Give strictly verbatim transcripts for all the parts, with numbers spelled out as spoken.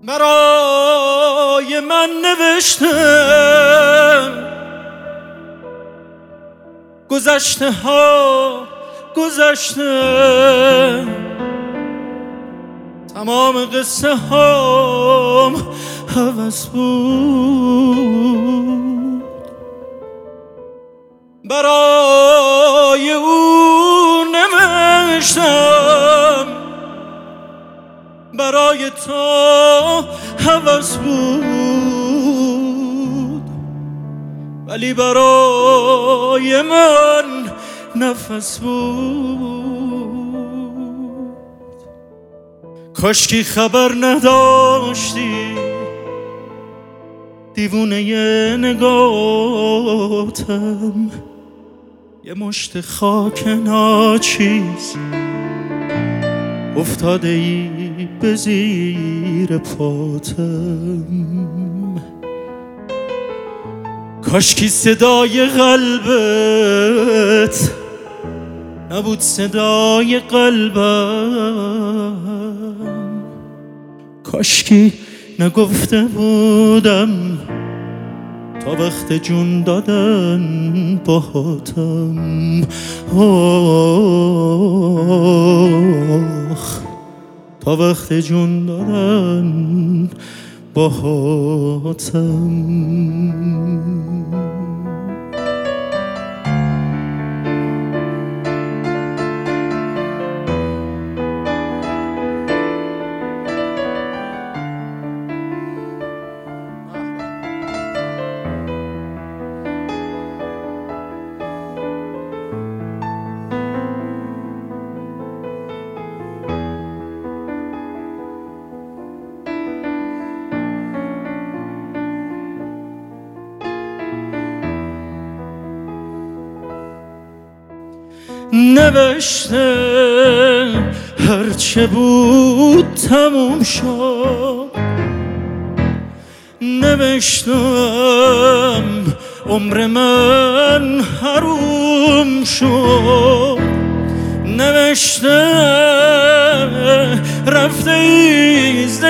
برای من نوشته گذشته ها گذشته، تمام قصه هام هوس بود. برای او نوشتم، برای تو هوس بود، ولی برای من نفس بود. کاشکی خبر نداشتی دیوونه ی نگاتم، یه مشت خاک ناچیز افتاده ای به زیر پاتم. کاشکی صدای قلبت نبود صدای قلبم، کاشکی نگفته بودم تا وقت جون دادن باهاتم. آخ تا وقت جون دادن باهاتم. نوشته هرچه بود تموم شد، نوشتم عمر من حروم شد، نوشته رفته ایزده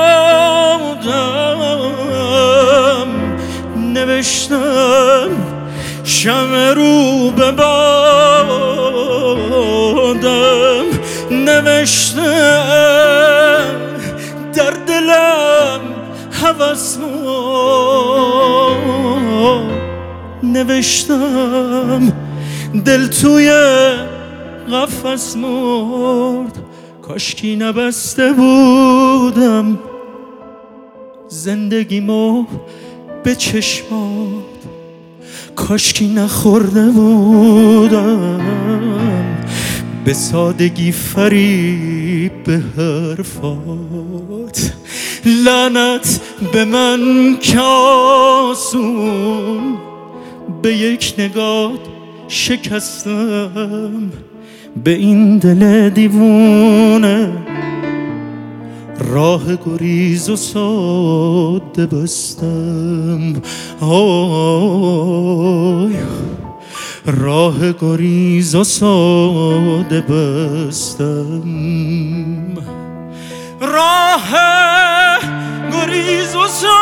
یادم، نوشتم شمع رو به بادم، نوشتم در دلم هوس مرد، نوشتم دل توی قفس مرد. کاشکی نبسته بودم زندگیمو به چشمات، کاشکی نخورده بودم به سادگی فریب به حرفات. لعنت به من که آسون به یک نگاه شکستم، به این دل دیوونه راه گریز و ساده بستم. آی راه گریز و ساده بستم، راه گریز و ساده